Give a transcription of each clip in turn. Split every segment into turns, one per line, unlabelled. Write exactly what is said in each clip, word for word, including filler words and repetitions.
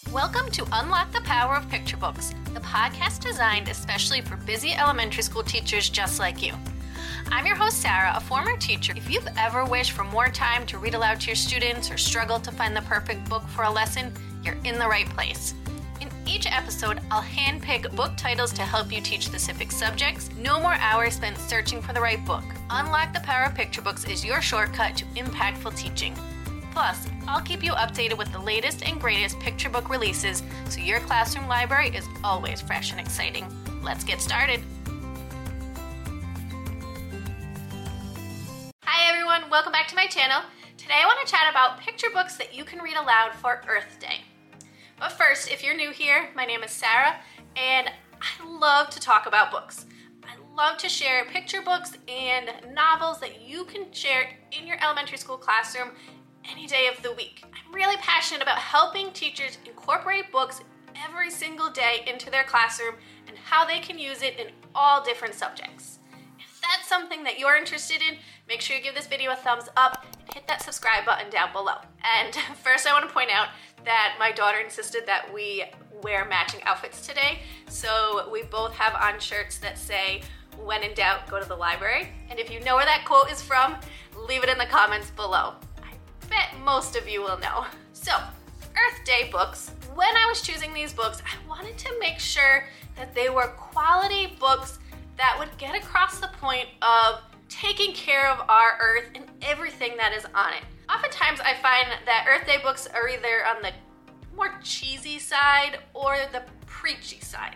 Welcome to Unlock the Power of Picture Books, the podcast designed especially for busy elementary school teachers just like you. I'm your host, Sarah, a former teacher. If you've ever wished for more time to read aloud to your students or struggled to find the perfect book for a lesson, you're in the right place. In each episode, I'll handpick book titles to help you teach specific subjects. No more hours spent searching for the right book. Unlock the Power of Picture Books is your shortcut to impactful teaching. Plus, I'll keep you updated with the latest and greatest picture book releases so your classroom library is always fresh and exciting. Let's get started. Hi everyone, welcome back to my channel. Today I want to chat about picture books that you can read aloud for Earth Day. But first, if you're new here, my name is Sarah, and I love to talk about books. I love to share picture books and novels that you can share in your elementary school classroom any day of the week. I'm really passionate about helping teachers incorporate books every single day into their classroom and how they can use it in all different subjects. If that's something that you're interested in, make sure you give this video a thumbs up and hit that subscribe button down below. And first I want to point out that my daughter insisted that we wear matching outfits today, so we both have on shirts that say, "When in doubt, go to the library." And if you know where that quote is from, leave it in the comments below. Bet most of you will know. So, Earth Day books. When I was choosing these books, I wanted to make sure that they were quality books that would get across the point of taking care of our Earth and everything that is on it. Oftentimes I find that Earth Day books are either on the more cheesy side or the preachy side.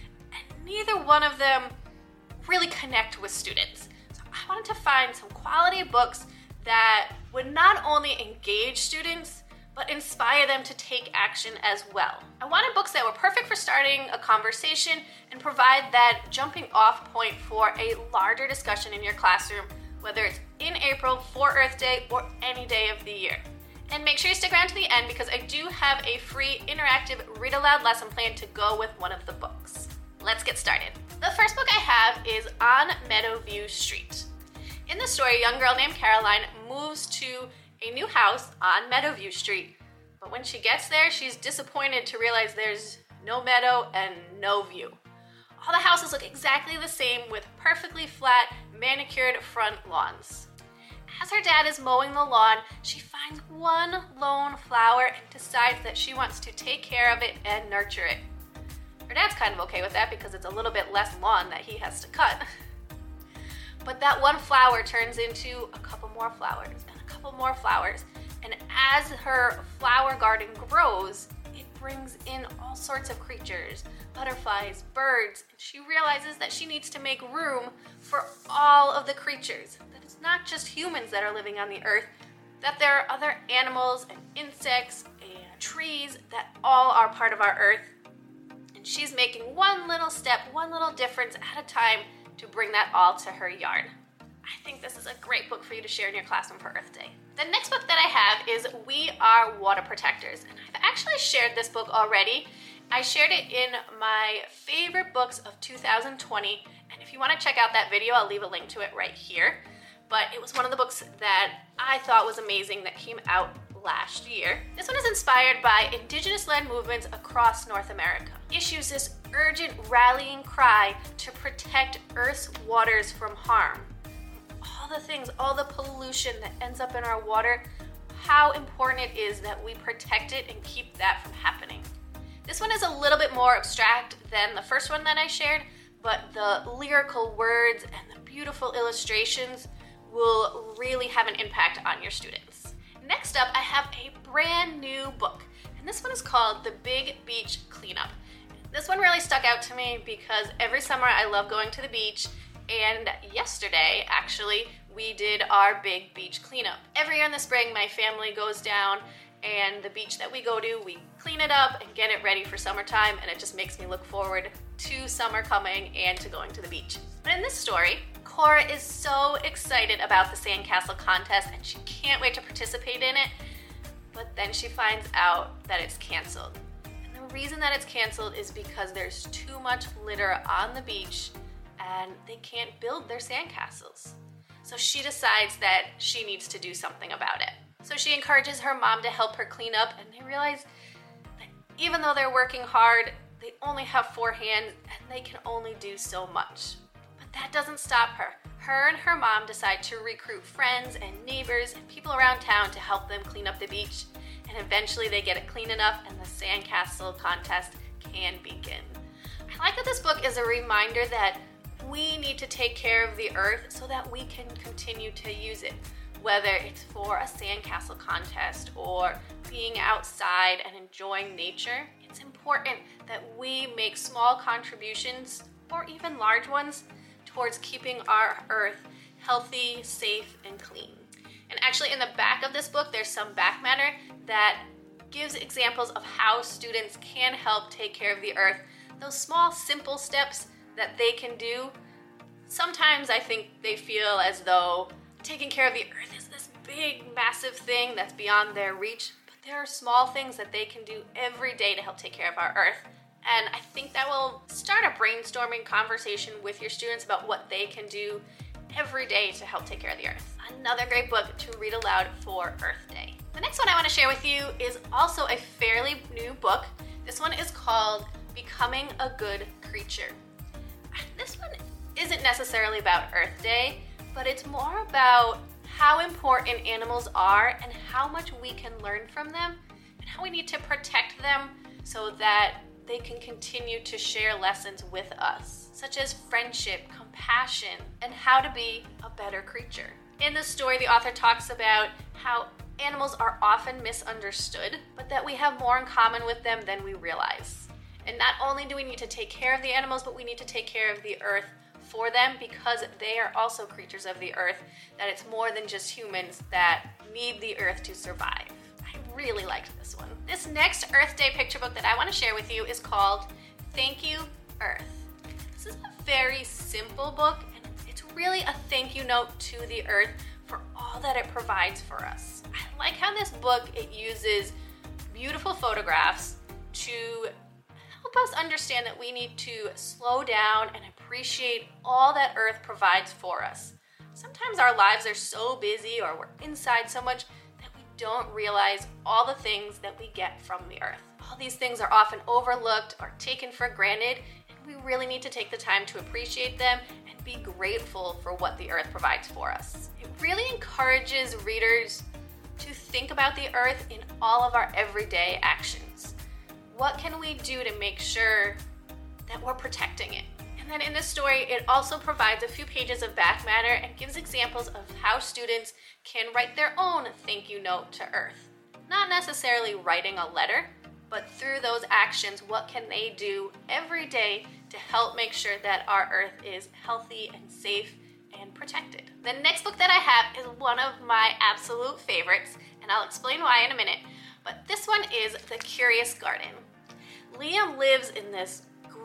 And neither one of them really connect with students. So I wanted to find some quality books that would not only engage students, but inspire them to take action as well. I wanted books that were perfect for starting a conversation and provide that jumping off point for a larger discussion in your classroom, whether it's in April for Earth Day or any day of the year. And make sure you stick around to the end because I do have a free interactive read aloud lesson plan to go with one of the books. Let's get started. The first book I have is On Meadowview Street. In the story, a young girl named Caroline moves to a new house on Meadowview Street, but when she gets there, she's disappointed to realize there's no meadow and no view. All the houses look exactly the same with perfectly flat, manicured front lawns. As her dad is mowing the lawn, she finds one lone flower and decides that she wants to take care of it and nurture it. Her dad's kind of okay with that because it's a little bit less lawn that he has to cut. But that one flower turns into a couple more flowers and a couple more flowers. And as her flower garden grows, it brings in all sorts of creatures, butterflies, birds, and she realizes that she needs to make room for all of the creatures. That it's not just humans that are living on the earth, that there are other animals and insects and trees that all are part of our earth. And she's making one little step, one little difference at a time to bring that all to her yard. I think this is a great book for you to share in your classroom for Earth Day. The next book that I have is We Are Water Protectors, and I've actually shared this book already. I shared it in my favorite books of two thousand twenty, and if you want to check out that video, I'll leave a link to it right here. But it was one of the books that I thought was amazing that came out last year. This one is inspired by indigenous-led movements across North America. It issues this urgent rallying cry to protect Earth's waters from harm. All the things, all the pollution that ends up in our water, how important it is that we protect it and keep that from happening. This one is a little bit more abstract than the first one that I shared, but the lyrical words and the beautiful illustrations will really have an impact on your students. Next up, I have a brand new book, and this one is called The Big Beach Cleanup. This one really stuck out to me because every summer I love going to the beach, and yesterday, actually, we did our big beach cleanup. Every year in the spring, my family goes down, and the beach that we go to, we clean it up and get it ready for summertime, and it just makes me look forward to summer coming and to going to the beach. But in this story, Cora is so excited about the sandcastle contest, and she can't wait to participate in it, but then she finds out that it's canceled. The reason that it's canceled is because there's too much litter on the beach and they can't build their sandcastles. So she decides that she needs to do something about it. So she encourages her mom to help her clean up, and they realize that even though they're working hard, they only have four hands and they can only do so much. But that doesn't stop her. Her and her mom decide to recruit friends and neighbors and people around town to help them clean up the beach. And eventually they get it clean enough and the sandcastle contest can begin. I like that this book is a reminder that we need to take care of the earth so that we can continue to use it. Whether it's for a sandcastle contest or being outside and enjoying nature, it's important that we make small contributions, or even large ones, towards keeping our earth healthy, safe, and clean. And actually in the back of this book, there's some back matter that gives examples of how students can help take care of the earth. Those small, simple steps that they can do. Sometimes I think they feel as though taking care of the earth is this big, massive thing that's beyond their reach, but there are small things that they can do every day to help take care of our earth. And I think that will start a brainstorming conversation with your students about what they can do every day to help take care of the earth. Another great book to read aloud for Earth Day. The next one I want to share with you is also a fairly new book. This one is called Becoming a Good Creature. This one isn't necessarily about Earth Day, but it's more about how important animals are and how much we can learn from them and how we need to protect them so that they can continue to share lessons with us, such as friendship, compassion, and how to be a better creature. In the story, the author talks about how animals are often misunderstood, but that we have more in common with them than we realize. And not only do we need to take care of the animals, but we need to take care of the earth for them because they are also creatures of the earth, that it's more than just humans that need the earth to survive. I really liked this one. This next Earth Day picture book that I want to share with you is called Thank You, Earth. This is a very simple book, and it's really a thank you note to the earth for all that it provides for us. I like how this book, it uses beautiful photographs to help us understand that we need to slow down and appreciate all that earth provides for us. Sometimes our lives are so busy or we're inside so much that we don't realize all the things that we get from the earth. All these things are often overlooked or taken for granted, and we really need to take the time to appreciate them and be grateful for what the earth provides for us. It really encourages readers to think about the earth in all of our everyday actions. What can we do to make sure that we're protecting it? And then in this story, it also provides a few pages of back matter and gives examples of how students can write their own thank you note to Earth. Not necessarily writing a letter, but through those actions, what can they do every day to help make sure that our Earth is healthy and safe and protected. The next book that I have is one of my absolute favorites, and I'll explain why in a minute, but this one is The Curious Garden. Liam lives in this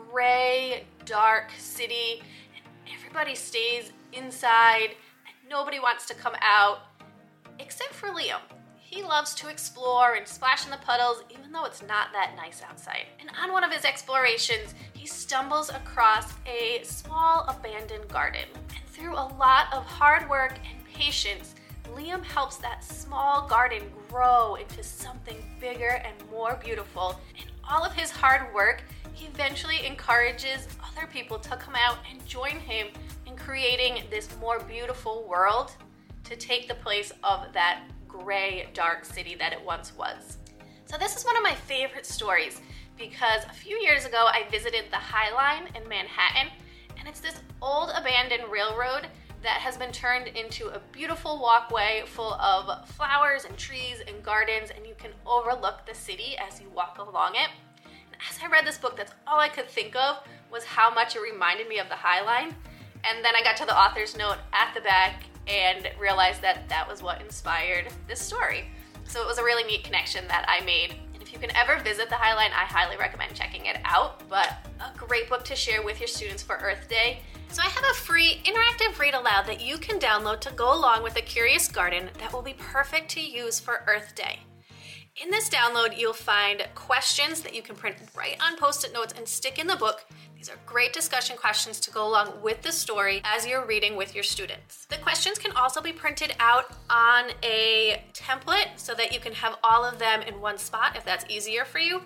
gray, dark city, and everybody stays inside, and nobody wants to come out, except for Liam. He loves to explore and splash in the puddles, even though it's not that nice outside. And on one of his explorations, he stumbles across a small abandoned garden. And through a lot of hard work and patience, Liam helps that small garden grow into something bigger and more beautiful. And all of his hard work, he eventually encourages other people to come out and join him in creating this more beautiful world to take the place of that gray, dark city that it once was. So this is one of my favorite stories because a few years ago I visited the High Line in Manhattan, and it's this old abandoned railroad that has been turned into a beautiful walkway full of flowers and trees and gardens, and you can overlook the city as you walk along it. And as I read this book, that's all I could think of was how much it reminded me of the High Line. And then I got to the author's note at the back and realized that that was what inspired this story. So it was a really neat connection that I made. And if you can ever visit the High Line, I highly recommend checking it out. But a great book to share with your students for Earth Day. So I have a free interactive read aloud that you can download to go along with The Curious Garden that will be perfect to use for Earth Day. In this download, you'll find questions that you can print right on Post-it notes and stick in the book. These are great discussion questions to go along with the story as you're reading with your students. The questions can also be printed out on a template so that you can have all of them in one spot if that's easier for you.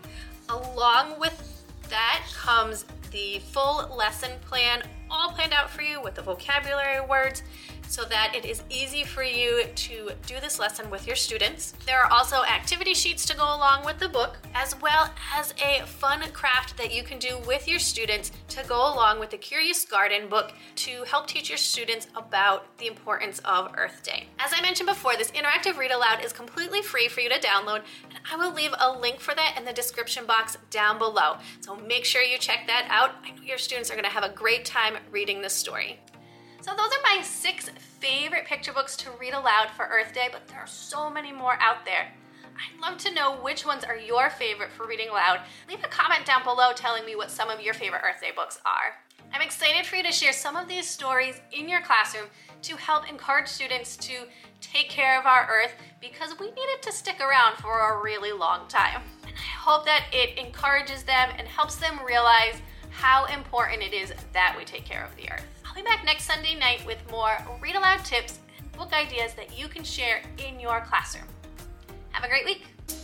Along with that comes the full lesson plan, all planned out for you with the vocabulary words, so that it is easy for you to do this lesson with your students. There are also activity sheets to go along with the book, as well as a fun craft that you can do with your students to go along with the Curious Garden book to help teach your students about the importance of Earth Day. As I mentioned before, this interactive read aloud is completely free for you to download, and I will leave a link for that in the description box down below. So make sure you check that out. I know your students are gonna have a great time reading this story. So those are my six favorite picture books to read aloud for Earth Day, but there are so many more out there. I'd love to know which ones are your favorite for reading aloud. Leave a comment down below telling me what some of your favorite Earth Day books are. I'm excited for you to share some of these stories in your classroom to help encourage students to take care of our Earth, because we need it to stick around for a really long time. And I hope that it encourages them and helps them realize how important it is that we take care of the Earth. I'll be back next Sunday night with more read aloud tips and book ideas that you can share in your classroom. Have a great week.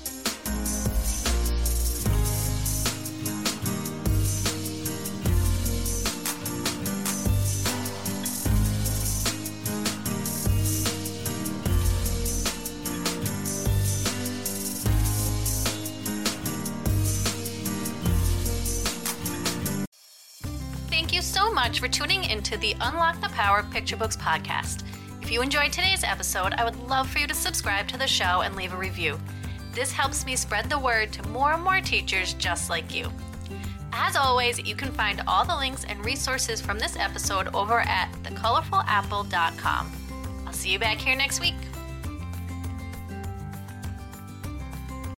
Thank you so much for tuning into the Unlock the Power of Picture Books podcast. If you enjoyed today's episode, I would love for you to subscribe to the show and leave a review. This helps me spread the word to more and more teachers just like you. As always, you can find all the links and resources from this episode over at the colorful apple dot com. I'll see you back here next week.